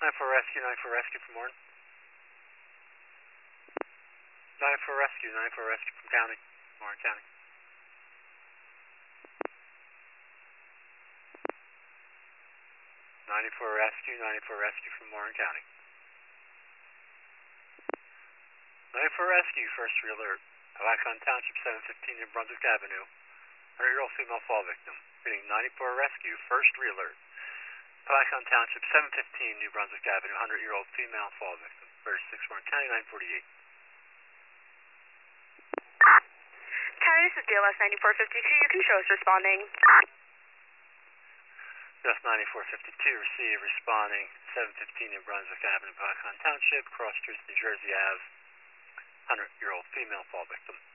94 rescue from Warren. 94 rescue from County, Warren County. 94 rescue from Warren County. 94 rescue, first re-alert. Alacon Township, 715 New Brunswick Avenue. 100-year-old female fall victim. Reading 94 rescue, first re-alert. Alacon Township, 715 New Brunswick Avenue. 100-year-old female fall victim. 36 Warren County, 948. County, this is DLS 9452. You can show us responding. Just 9452, receive, responding, 715 New Brunswick Avenue, Alacon Township, cross streets, New Jersey Ave, 100-year-old female fall victim.